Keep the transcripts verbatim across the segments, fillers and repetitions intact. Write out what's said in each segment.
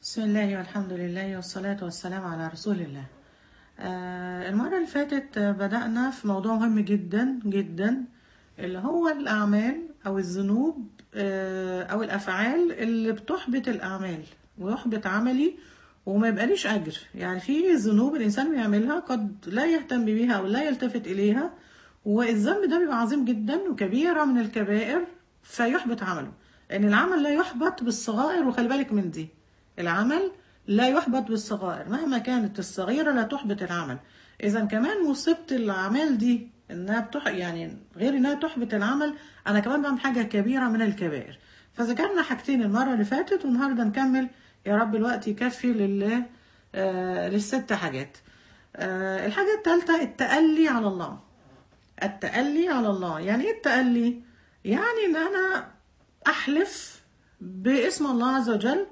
بسم الله والحمد لله والصلاة والسلام على رسول الله. آه المرة اللي فاتت آه، بدأنا في موضوع مهم جدا جدا، اللي هو الأعمال أو الذنوب، آه أو الأفعال اللي بتحبط الأعمال ويحبط عملي وما يبقاليش أجر. يعني في ذنوب الإنسان بيعملها قد لا يهتم بيها أو لا يلتفت إليها، والذنب ده بيبقى عظيم جدا وكبيرة من الكبائر فيحبط عمله. لأن العمل لا يحبط بالصغائر، وخلي بالك من دي، العمل لا يحبط بالصغائر، مهما كانت الصغيرة لا تحبط العمل. إذا كمان مصيبة الأعمال دي إنها بتح... يعني غير إنها تحبط العمل، أنا كمان بعمل حاجة كبيرة من الكبائر. فذكرنا حاجتين المرة اللي فاتت، والنهاردة نكمل يا رب الوقت يكفي لله. آه للست حاجات. آه الحاجة الثالثة التألي على الله. التألي على الله يعني ايه التألي؟ يعني ان انا احلف باسم الله عز وجل،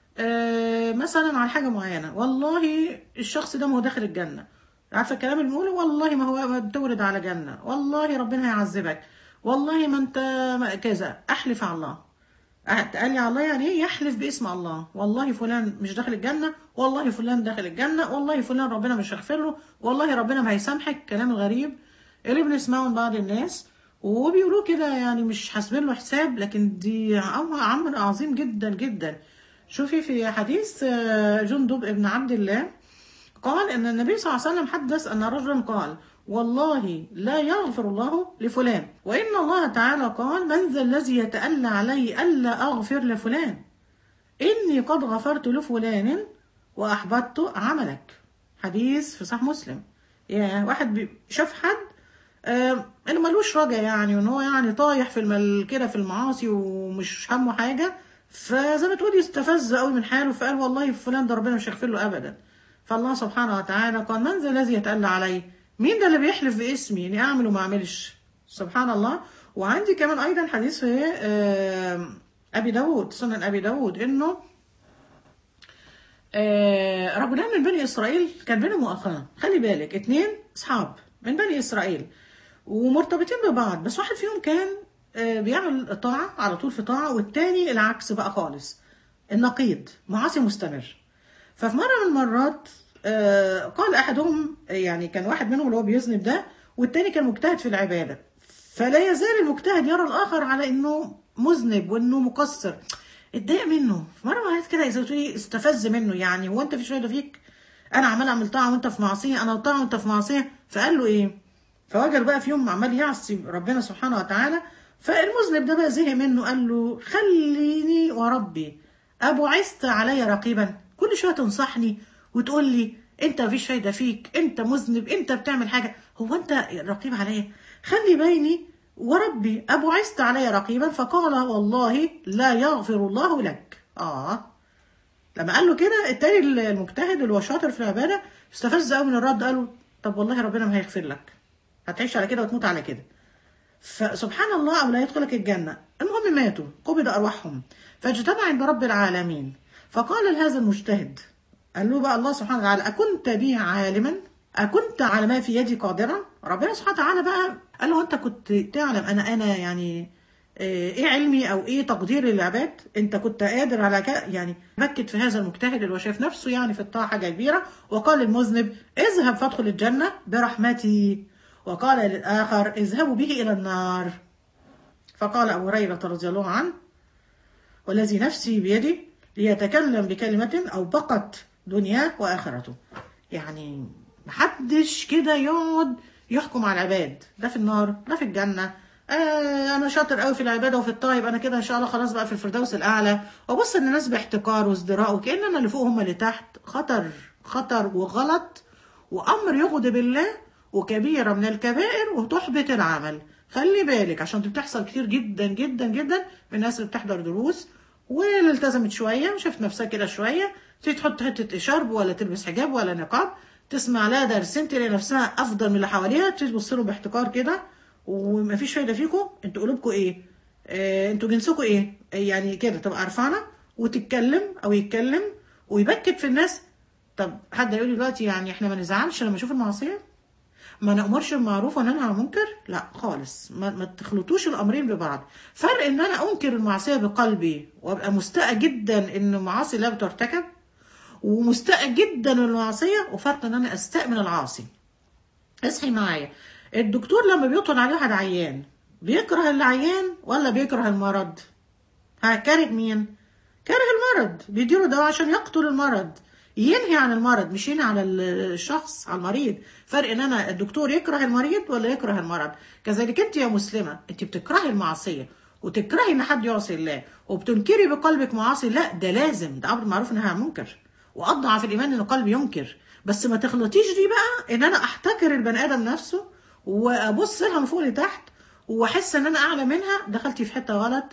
آه مثلا على حاجة معينة، والله الشخص ده ما هو داخل الجنة. عارفة الكلام اللي بنقوله؟ والله ما هو بتورد على جنة، والله ربنا هيعذبك، والله ما انت ما- كذا. احلف على الله. قال لي على الله يعني ايه؟ يحلف باسم الله، والله فلان مش داخل الجنة، والله فلان داخل الجنة، والله فلان ربنا مش هيغفر له، والله ربنا ما هيسامحك. الكلام الغريب اللي بنسمعه من بعض الناس وبيقولوا كده، يعني مش حاسبين له حساب، لكن دي امر امر عظيم جدا جدا. شوفي في حديث آه، جندب ابن عبد الله، قال ان النبي صلى الله عليه وسلم حدث ان رجلا قال: والله لا يغفر الله لفلان، وان الله تعالى قال: من ذا الذي يتألى علي الا اغفر لفلان، اني قد غفرت لفلان واحبطت عملك. حديث في صحيح مسلم. يا واحد بي- شاف حد آه انه ملوش رجا، يعني وان هو يعني طايح في المل كده في المعاصي ومش همه حاجه، فزي ما تقولي استفز قوي من حاله، فقال: والله فلان ده ربنا مش هيغفر له ابدا. فالله سبحانه وتعالى قال: من ذا الذي يتألى علي؟ مين ده اللي بيحلف باسمي اني اعمل وما اعملش؟ سبحان الله. وعندي كمان ايضا حديث في آه ابي داود، سنن ابي داود، انه آه، رجلان من بني إسرائيل كان بينهم مؤاخاة. خلي بالك، اتنين أصحاب من بني إسرائيل ومرتبطين ببعض، بس واحد فيهم كان آه، بيعمل طاعة على طول في طاعة، والتاني العكس بقى خالص، النقيض، معاصي مستمر. ففي مرة من المرات آه، قال أحدهم، يعني كان واحد منهم اللي هو بيذنب ده، والتاني كان مجتهد في العبادة، فلا يزال المجتهد يرى الآخر على إنه مذنب وإنه مقصر. اتضايق منه في مرة مرات كده، زي ما تقولي استفز منه، يعني هو أنت في فايدة فيك؟ أنا عمال أعمل طاعة وأنت في معصية، أنا طاعة وأنت في معصية. فقال له إيه؟ فوجد بقى في يوم عمال يعصي ربنا سبحانه وتعالى، فالمذنب ده بقى زهق منه، قال له: خليني وربي أبعثت علي رقيبا، كل شوية تنصحني وتقول لي انت مفيش فايدة فيك، انت مذنب، انت بتعمل حاجة، هو انت رقيب عليا؟ خلي بيني وربي أبعثت علي رقيبا. فقال: والله لا يغفر الله لك. اه لما قال له كده، التاني المجتهد اللي هو شاطر في العبادة استفز قوي من الرد، قال له: طب والله ربنا ما هيغفر لك، هتعيش على كده وتموت على كده. فسبحان الله، أو لا يدخلك الجنة. المهم ماتوا، قبض أرواحهم، فاجتمع عند رب العالمين، فقال لهذا المجتهد، قال له بقى الله سبحانه وتعالى: أكنت بي عالما؟ أكنت على ما في يدي قادرا؟ ربنا سبحانه وتعالى بقى قال له: أنت كنت تعلم أنا أنا يعني آه، إيه علمي أو إيه تقديري للعباد؟ أنت كنت قادر على كده؟ يعني بكت في هذا المجتهد اللي هو شايف نفسه يعني في الطاعة حاجة كبيرة، وقال للمذنب: اذهب فادخل الجنة برحمتي، وقال للآخر: اذهبوا به إلى النار. فقال أبو هريرة رضي الله عنه: والذي نفسي بيده ليتكلم بكلمة أو بقت دنياه وآخرته. يعني محدش كده يقعد يحكم على العباد، ده في النار ده في الجنة، آه أنا شاطر قوي في العبادة وفي الطيب، أنا كده إن شاء الله خلاص بقى في الفردوس الأعلى، وبص إن الناس باحتقار وازدراء وكأن أنا اللي فوق هم اللي تحت. خطر خطر وغلط وأمر يغضب الله، وكبيرة من الكبائر وتحبط العمل. خلي بالك، عشان دي بتحصل كتير جدا جدا جدا من الناس اللي بتحضر دروس واللي التزمت شوية وشافت نفسها كده شوية، تيجي تحط حتة شرب ولا تلبس حجاب ولا نقاب، تسمع لها درسين تلاقي نفسها أفضل من اللي حواليها، تيجي تبص لهم باحتقار كده، ومفيش فايدة فيكم، انتوا قلوبكم ايه؟ اه انتوا جنسكم ايه؟ يعني كده تبقى عرفانة وتتكلم أو يتكلم ويبكت في الناس. طب حد يقول لي دلوقتي يعني احنا ما نزعلش لما نشوف المعصية؟ ما نأمرش بالمعروف وننهى عن المنكر؟ لا خالص، ما, ما تخلطوش الأمرين ببعض. فرق ان انا انكر المعصية بقلبي وابقى مستاءة جدا ان المعاصي لا بترتكب، ومستاء جدا من المعصيه، وفرق ان انا استاء من العاصي. اصحي معايا. الدكتور لما بيطلب عليه واحد عيان بيكره العيان ولا بيكره المرض؟ هكاره مين؟ كاره المرض، بيديله دواء عشان يقتل المرض، ينهي عن المرض، مش ينهي على الشخص، على المريض. فرق ان انا الدكتور يكره المريض ولا يكره المرض. كذلك انت يا مسلمه، انت بتكرهي المعصيه وتكرهي ان حد يعصي الله وبتنكري بقلبك معاصي، لا ده لازم، ده امر معروف انها منكر، واضعف الايمان ان القلب ينكر. بس ما تخلطيش دي بقى ان انا احتكر البني ادم نفسه وابص لها من فوق لتحت واحس ان انا اعلى منها. دخلتي في حته غلط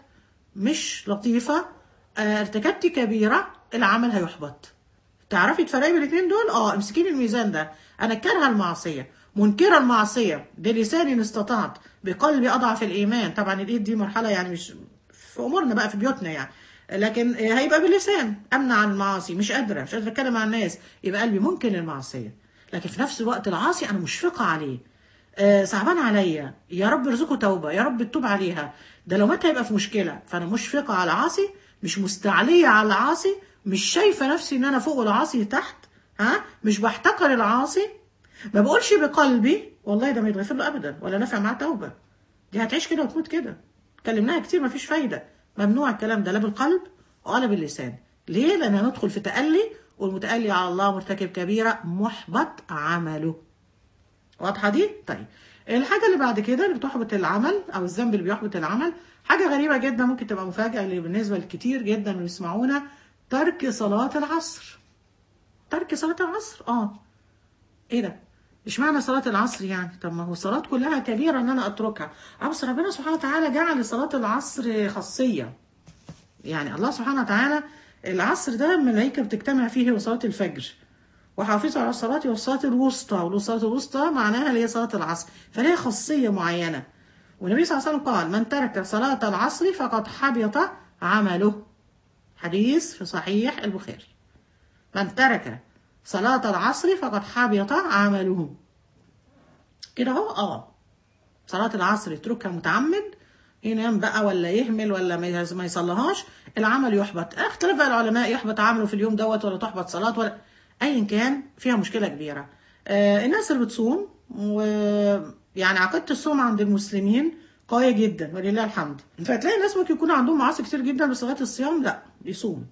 مش لطيفه، آه، ارتكبتي كبيره، العمل هيحبط. تعرفي تفرقي بين الاثنين دول؟ اه امسكيني الميزان ده. انا كارهه المعصيه، منكره المعصيه بلساني ان استطعت، بقلبي اضعف الايمان. طبعا الايد دي مرحله يعني مش في امورنا بقى، في بيوتنا يعني، لكن هيبقى باللسان امنع عن المعاصي، مش قادره مش قادره اتكلم مع الناس، يبقى قلبي منكر للمعصيه. لكن في نفس الوقت العاصي انا مشفقه عليه، آه صعبان عليا، يا رب ارزقه توبه، يا رب تتوب عليها، ده لو مات هيبقى في مشكله. فانا مشفقه على العاصي، مش مستعليه على العاصي، مش شايفه نفسي ان انا فوق العاصي تحت، ها، مش بحتقر العاصي، ما بقولش بقلبي والله ده ما يتغفر له ابدا ولا نافع معاه توبه، دي هتعيش كده وتموت كده. اتكلمناها كتير مفيش فايده. ممنوع الكلام ده لا بالقلب ولا باللسان. ليه؟ لان هندخل في تألي، والمتألي على الله مرتكب كبيره محبط عمله. واضحه دي؟ طيب الحاجه اللي بعد كده اللي بتحبط العمل او الذنب اللي بيحبط العمل، حاجه غريبه جدا ممكن تبقى مفاجاه اللي بالنسبه لكتير جدا اللي بيسمعونا، ترك صلاه العصر. ترك صلاه العصر، اه ايه ده؟ اشمعنى صلاة العصر يعني؟ طب ما هو الصلاة كلها كبيرة ان انا اتركها. اه بس ربنا سبحانه وتعالى جعل صلاة العصر خاصية. يعني الله سبحانه وتعالى العصر ده الملائكة بتجتمع فيه وصلاة الفجر، وحافظوا على الصلاة والصلاة الوسطى، والصلاة الوسطى معناها اللي هي صلاة العصر، فليها خاصية معينة. والنبي صلى الله عليه وسلم قال: من ترك صلاة العصر فقد حبط عمله. حديث في صحيح البخاري. من ترك صلاة العصر فقد حبط عمله. كده اهو. اه صلاة العصر يتركها متعمد، ينام بقى ولا يهمل ولا ما يصليهاش، العمل يحبط. اختلف بقى العلماء، يحبط عمله في اليوم دوت ولا تحبط صلاة ولا ايا كان، فيها مشكلة كبيرة. آه الناس اللي بتصوم، ويعني عقيدة الصوم عند المسلمين قوية جدا ولله الحمد، فتلاقي الناس ممكن يكون عندهم معاصي كتير جدا بس لغاية الصيام لا بيصوم،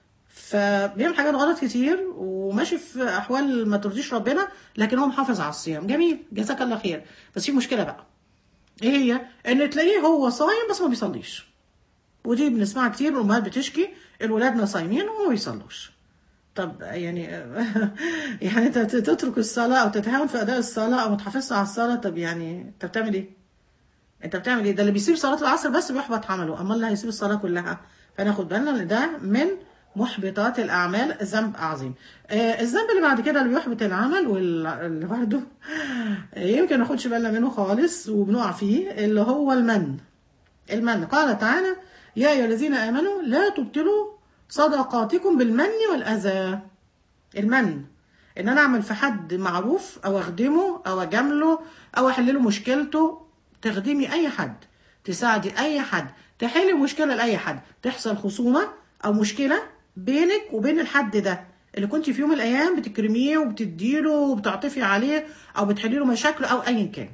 فبيعمل حاجات غلط كتير وماشي في احوال ما ترضيش ربنا، لكن هو محافظ على الصيام. جميل، جزاك الله خير. بس في مشكله بقى، ايه هي؟ ان تلاقيه هو صايم بس ما بيصليش. ودي بنسمعها كتير، الامهات بتشكي الولادنا صايمين وما بيصلوش. طب يعني يعني انت تترك الصلاه او تتهاون في اداء الصلاه او ما تحافظش على الصلاه، طب يعني انت بتعمل ايه؟ انت بتعمل ايه؟ ده اللي بيسيب صلاه العصر بس بيحبط عمله، اما اللي هيسيب الصلاه كلها. فناخد بالنا ان ده من محبطات الاعمال، ذنب عظيم. آه الذنب اللي بعد كده اللي بيحبط العمل واللي برضه يمكن ما ناخدش بالنا منه خالص وبنقع فيه، اللي هو المن. المن قال تعالى: يا ايها الذين امنوا لا تبطلوا صدقاتكم بالمن والاذى. المن ان انا اعمل في حد معروف او اخدمه او اجامله او احل له مشكلته. تخدمي اي حد، تساعدي اي حد، تحلي مشكله لاي حد، تحصل خصومه او مشكله بينك وبين الحد ده اللي كنت في يوم من الايام بتكرميه وبتديله وبتعطفي عليه او بتحلي له مشاكله او ايا كان.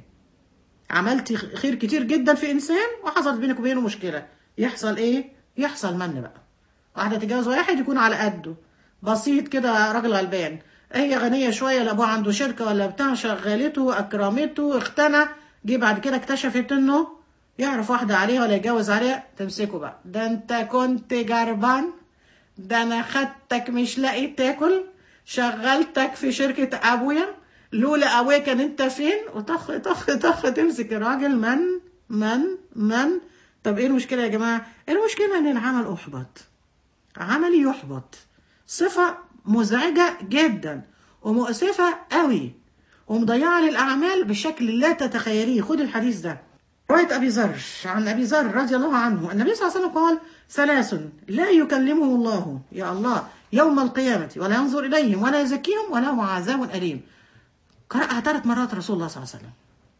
عملتي خير كتير جدا في انسان وحصلت بينك وبينه مشكله، يحصل ايه؟ يحصل من بقى. واحده تتجوز واحد يكون على قده، بسيط كده، راجل غلبان، هي غنيه شويه، لابوها عنده شركه ولا بتاع، شغلته اكرمته اختنى، جه بعد كده اكتشفت انه يعرف واحده عليها ولا يتجوز عليها، تمسكه بقى: ده انت كنت جربان، ده انا خدتك مش لاقي تاكل، شغلتك في شركه ابويا، لولا ابويا كان انت فين، وطخ طخ طخ تمسك الراجل من من من. طب ايه المشكله يا جماعه؟ المشكله ان العمل احبط، عملي يحبط. صفة مزعجة جدا ومؤسفة قوي ومضيعة للأعمال بشكل لا تتخيليه. خد الحديث ده، رواية أبي ذر، عن أبي ذر رضي الله عنه النبي صلى الله عليه وسلم قال: ثلاث لا يكلمهم الله، يا الله، يوم القيامة ولا ينظر إليهم ولا يزكيهم ولهم عذاب أليم. قرأها ثلاث مرات رسول الله صلى الله عليه وسلم،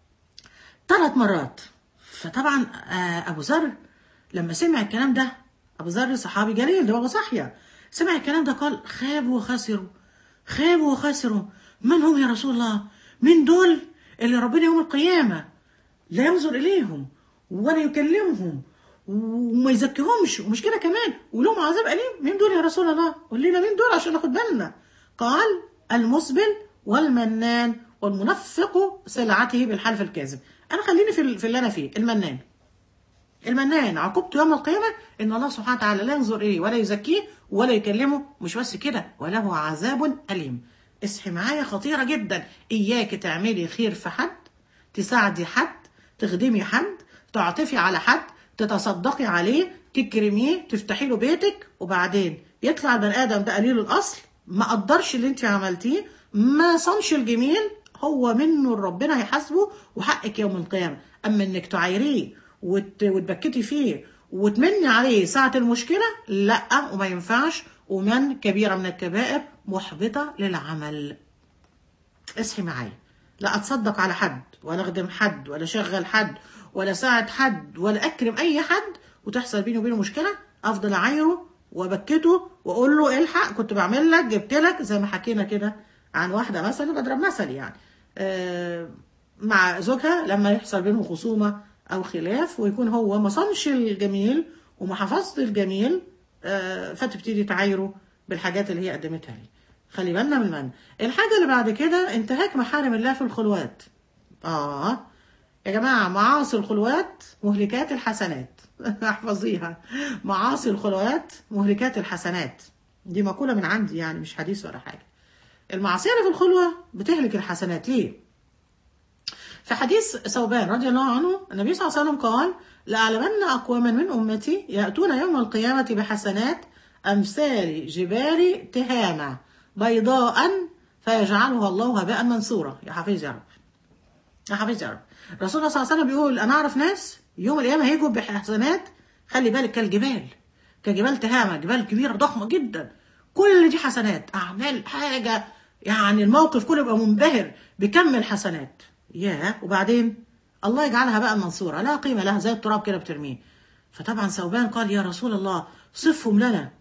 ثلاث مرات. فطبعا أبو ذر لما سمع الكلام ده، أبو ذر صحابي جليل، دماغه صاحية، سمع الكلام ده قال خابوا وخسروا، خابوا وخسروا. من هم يا رسول الله؟ من دول اللي ربنا يوم القيامة لا ينظر إليهم ولا يكلمهم وما يزكيهمش، ومش كده كمان ولهم عذاب أليم. مين دول يا رسول الله؟ قول لنا مين دول عشان ناخد بالنا. قال المسبل والمنان والمنفق سلعته بالحلف الكاذب. أنا خليني في في اللي أنا فيه. المنان، المنان عقوبته يوم القيامة إن الله سبحانه وتعالى لا ينظر إليه ولا يزكيه ولا يكلمه، مش بس كده وله عذاب أليم. اصحي معايا، خطيرة جدا. إياك تعملي خير في حد، تساعدي حد، تخدمي حد، تعطفي على حد، تتصدقي عليه، تكرميه، تفتحي له بيتك، وبعدين يطلع البني آدم ده قليل الأصل، ما قدرش اللي انت عملتيه، ما صنش الجميل، هو منه ربنا هيحاسبه وحقك يوم القيامة. أما إنك تعايريه وت... وتبكتي فيه وتمني عليه ساعة المشكلة، لا، وما ينفعش. ومن كبيرة من الكبائر محبطة للعمل. اصحي معايا، لا اتصدق على حد ولا اخدم حد ولا شغل حد ولا ساعد حد ولا اكرم اي حد وتحصل بيني وبينه مشكلة افضل اعايره وابكته واقول له الحق كنت بعمل لك جبت لك، زي ما حكينا كده عن واحدة مثلا، بضرب مثل يعني، آه مع زوجها لما يحصل بينهم خصومة او خلاف ويكون هو ما صنش الجميل وما حفظت الجميل، آه فتبتدي تعايره بالحاجات اللي هي قدمتها لي. خلي بالنا من المن. الحاجة اللي بعد كده انتهاك محارم الله في الخلوات. اه يا جماعة، معاصي الخلوات مهلكات الحسنات. احفظيها، معاصي الخلوات مهلكات الحسنات. دي مقولة من عندي يعني، مش حديث ولا حاجة. المعصية اللي في الخلوة بتهلك الحسنات. ليه؟ في حديث ثوبان رضي الله عنه النبي صلى الله عليه وسلم قال لأعلمن أقواما من أمتي يأتون يوم القيامة بحسنات أمثال جبال تهامة بيضاء فيجعلها الله هباء منثورا. يا حفيظ يا رب، يا حفيظ يا رب. رسول الله صلى الله عليه وسلم بيقول أنا أعرف ناس يوم القيامة هيجوا بحسنات، خلي بالك، كالجبال، كجبال تهامة، جبال كبيرة ضخمة جدا، كل دي حسنات، أعمال، حاجة يعني الموقف كله يبقى منبهر بكم الحسنات. ياه، وبعدين الله يجعلها بقى منصورة لا قيمة لها، زي التراب كده بترميه. فطبعا ثوبان قال يا رسول الله صفهم لنا،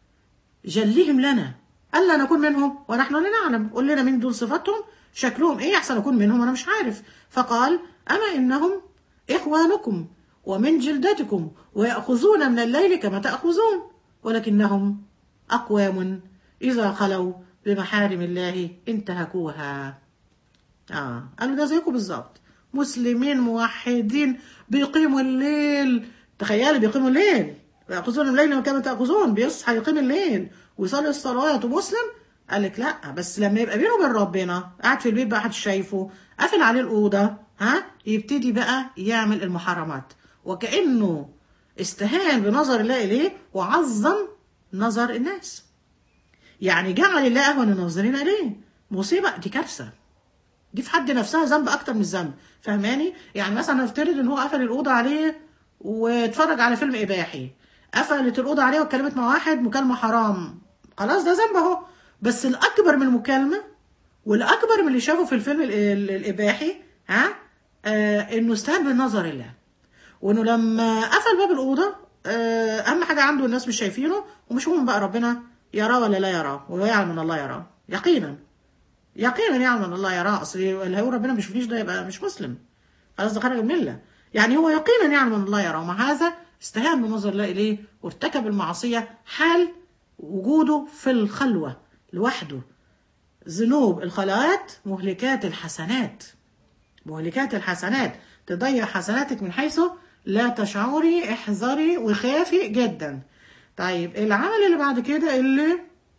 جلهم لنا، ألا نكون منهم ونحن لا نعلم. قل لنا من دول صفاتهم، شكلهم ايه، احسن اكون منهم وانا مش عارف. فقال اما انهم اخوانكم ومن جلدتكم ويأخذون من الليل كما تأخذون، ولكنهم اقوام اذا خلوا بمحارم الله انتهكوها. اه قالوا ده زيكم بالظبط، مسلمين موحدين بيقيموا الليل، تخيلي بيقيموا الليل، يأخذون الليل كما تأخذون، بيصحى يقيم الليل ويصلي الصلوات ومسلم. قال لك لا، بس لما يبقى بينه وبين ربنا قاعد في البيت بقى محدش شايفه، قافل عليه الأوضة، ها، يبتدي بقى يعمل المحرمات وكأنه استهان بنظر الله إليه وعظم نظر الناس، يعني جعل الله أهون الناظرين إليه. مصيبة، دي كارثة، دي في حد نفسها ذنب أكتر من الذنب. فهماني؟ يعني مثلا نفترض إن هو قفل الأوضة عليه واتفرج على فيلم إباحي، قفلت الأوضة عليه واتكلمت مع واحد مكالمة حرام، خلاص ده ذنب أهو. بس الأكبر من المكالمة والأكبر من اللي شافه في الفيلم الإباحي، ها، آه إنه استهان بنظر الله، وإنه لما قفل باب الأوضة آه أهم حاجة عنده الناس مش شايفينه، ومش مهم بقى ربنا يراه ولا لا يراه، وهو يعلم أن الله يراه يقينا، يقينا يعلم أن الله يراه. أصل اللي هو ربنا مش فيش ده يبقى مش مسلم، خلاص ده خرج من الملة. يعني هو يقينا يعلم أن الله يراه، ومع هذا استهان بنظر الله إليه وارتكب المعصية حال وجوده في الخلوة لوحده. ذنوب الخلوات مهلكات الحسنات، مهلكات الحسنات، تضيع حسناتك من حيث لا تشعري. احذري وخافي جدا. طيب العمل اللي بعد كده اللي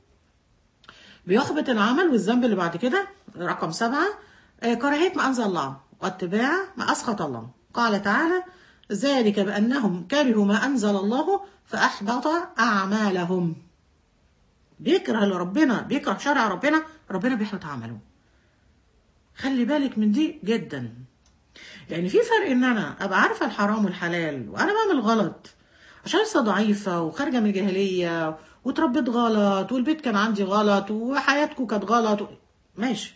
بيحبط العمل والذنب اللي بعد كده رقم سبعة، كراهية ما أنزل الله واتباع ما أسخط الله. قال تعالى ذلك بأنهم كرهوا ما أنزل الله فأحبط أعمالهم. بيكره ربنا، بيكره شرع ربنا، ربنا بيحبط عمله. خلي بالك من دي جدا، يعني في فرق ان انا ابقى عارفه الحرام والحلال وانا بعمل غلط عشان لسه ضعيفه وخارجه من الجاهليه وتربيت غلط والبيت كان عندي غلط وحياتكم كانت غلط و... ماشي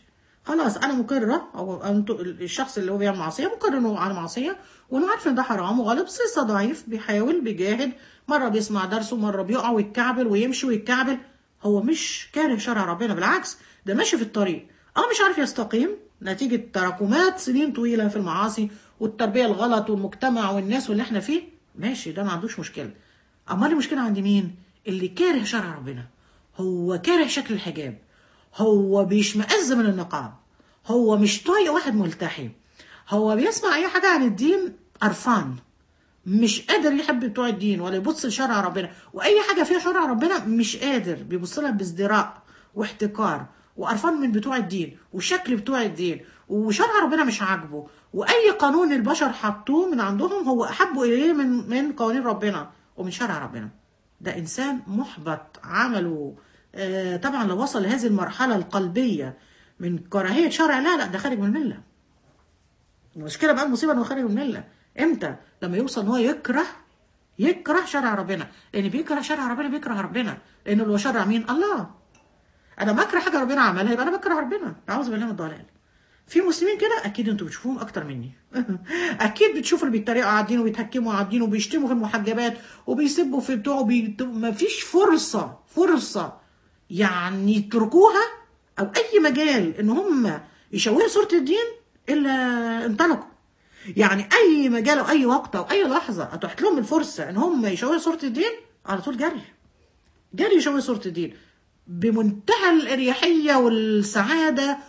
خلاص انا مقره، او انتوا الشخص اللي هو بيعمل معصيه مقر انه على معصيه، وانه عارف ان ده حرام وغلط، بس لسه ضعيف بيحاول بيجاهد، مره بيسمع درس ومره بيقع ويتكعبل ويمشي ويتكعبل. هو مش كاره شرع ربنا، بالعكس ده ماشي في الطريق، اه مش عارف يستقيم نتيجه تراكمات سنين طويله في المعاصي والتربيه الغلط والمجتمع والناس واللي احنا فيه. ماشي، ده ما عندوش مشكله. امال المشكله عند مين؟ اللي كاره شرع ربنا، هو كاره شكل الحجاب، هو بيشمئز من النقاب، هو مش طايق واحد ملتحي، هو بيسمع اي حاجه عن الدين قرفان، مش قادر يحب بتوع الدين ولا يبص لشرع ربنا، واي حاجه فيها شرع ربنا مش قادر، بيبص لها بازدراء واحتقار، وقرفان من بتوع الدين وشكل بتوع الدين، وشرع ربنا مش عاجبه، واي قانون البشر حطوه من عندهم هو احب اليه من من قوانين ربنا ومن شرع ربنا. ده انسان محبط عمله. آه طبعا لو وصل لهذه المرحله القلبيه من كراهيه شرع، لا لا ده خارج من المله. المشكله بقى المصيبه انه خارج من المله امتى؟ لما يوصل ان هو يكره يكره شرع ربنا، لان بيكره شرع ربنا بيكره ربنا، لانه اللي هو شرع مين؟ الله. انا ما اكره حاجه ربنا عملها يبقى انا بكره ربنا، اعوذ بالله من الضلال. في مسلمين كده اكيد انتوا بتشوفوهم اكتر مني اكيد بتشوفوا اللي بيتريقوا على الدين وبيتهكموا على الدين وبيشتموا في المحجبات وبيسبوا في بتوعه بي... ما فيش فرصه فرصه يعني يتركوها او اي مجال ان هم يشوهوا صوره الدين الا انطلقوا. يعني اي مجال او اي وقت او اي لحظه اتاحت لهم الفرصه ان هم يشوهوا صوره الدين، على طول جري جري يشوهوا صوره الدين بمنتهى الاريحيه والسعاده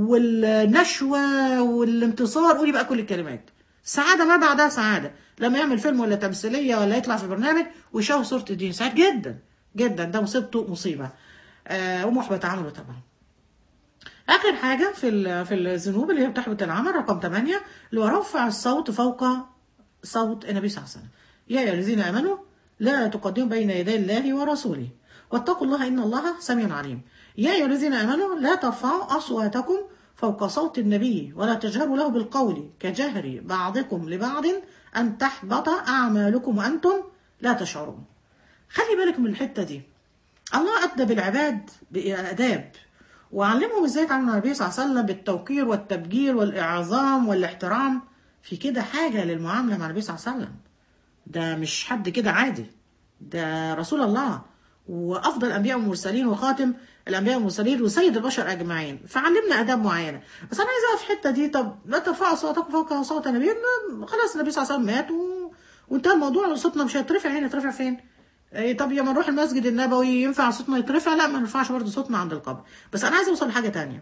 والنشوه والانتصار. قولي بقى كل الكلمات، سعاده ما بعدها سعاده. لما يعمل فيلم ولا تمثيليه ولا يطلع في برنامج ويشوه صوره الدين، سعيد جدا جدا، ده مصيبته مصيبه. آه ومحبط عمله طبعا. اخر حاجه في في الذنوب اللي هي بتحبط العمل رقم ثمانية، اللي هو رفع الصوت فوق صوت النبي صلى الله عليه وسلم. يا ايها الذين امنوا لا تقدموا بين يدي الله ورسوله واتقوا الله ان الله سميع عليم. يا ايها الذين امنوا لا ترفعوا اصواتكم فوق صوت النبي ولا تجهروا له بالقول كجهر بعضكم لبعض ان تحبط اعمالكم وانتم لا تشعرون. خلي بالك من الحته دي. الله ادب العباد باداب وعلمهم ازاي يتعاملوا مع النبي صلى الله عليه وسلم بالتوقير والتبجيل والاعظام والاحترام. في كده حاجه للمعامله مع النبي صلى الله عليه وسلم، ده مش حد كده عادي، ده رسول الله وافضل الانبياء والمرسلين وخاتم الانبياء والمرسلين وسيد البشر اجمعين، فعلمنا اداب معينه. بس انا عايزه في الحته دي، طب لا ترفعوا صوتكم فوق صوت النبي، خلاص النبي صلى الله عليه وسلم مات و... وانتهى الموضوع، صوتنا مش هيترفع. هنا يترفع فين؟ إيه طب لما نروح المسجد النبوي ينفع صوتنا يترفع؟ لا ما نرفعش برضه صوتنا عند القبر. بس انا عايزه اوصل لحاجه تانية،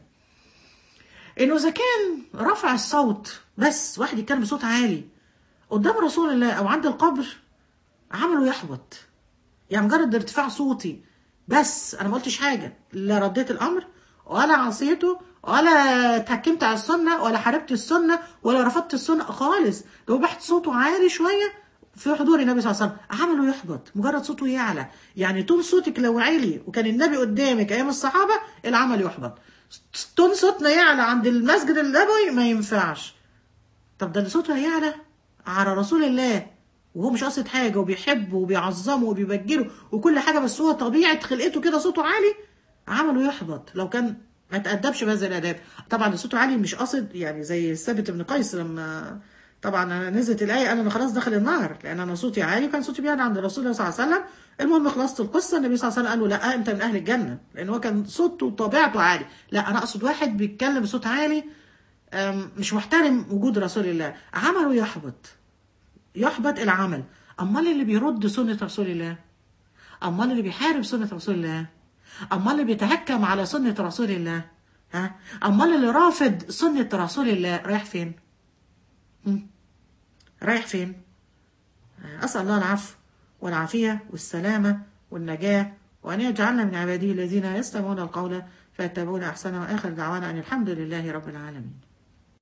انه اذا كان رفع الصوت بس واحد يتكلم بصوت عالي قدام رسول الله او عند القبر عمله يحبط. يعني مجرد ارتفاع صوتي بس انا ما قلتش حاجه، لا رديت الامر ولا عصيته ولا اتحكمت على السنه ولا حاربت السنه ولا رفضت السنه خالص، لو بحت صوته عالي شويه في حضور النبي صلى الله عليه وسلم عمله يحبط. مجرد صوته يعلى، يعني تون صوتك لو عالي وكان النبي قدامك ايام الصحابه العمل يحبط. تون صوتنا يعلى عند المسجد النبوي ما ينفعش. طب ده اللي صوته هيعلى على رسول الله وهو مش قاصد حاجه وبيحبه وبيعظمه وبيبجله وكل حاجه، بس هو طبيعه خلقته كده صوته عالي، عمله يحبط لو كان ما تأدبش بهذا الاداب. طبعا صوته عالي مش قاصد، يعني زي ثابت بن قيس لما طبعا نزلت الايه قال انا خلاص داخل النار لان انا صوتي عالي، كان صوتي بيعلى عند رسول الله صلى الله عليه وسلم. المهم خلصت القصه، النبي صلى الله عليه وسلم قال له لا انت من اهل الجنه، لان هو كان صوته وطبيعته عالي. لا انا اقصد واحد بيتكلم بصوت عالي مش محترم وجود رسول الله، عمله يحبط يحبط العمل. امال اللي بيرد سنه رسول الله، امال اللي بيحارب سنه رسول الله، امال اللي بيتهكم على سنه رسول الله، ها امال اللي رافض سنه رسول الله رايح فين؟ هم؟ رايح فين؟ اسال الله العفو والعافيه والسلامه والنجاه، وان يجعلنا من عباده الذين يستمعون القول فيتبعون احسنه، واخر دعوانا ان الحمد لله رب العالمين.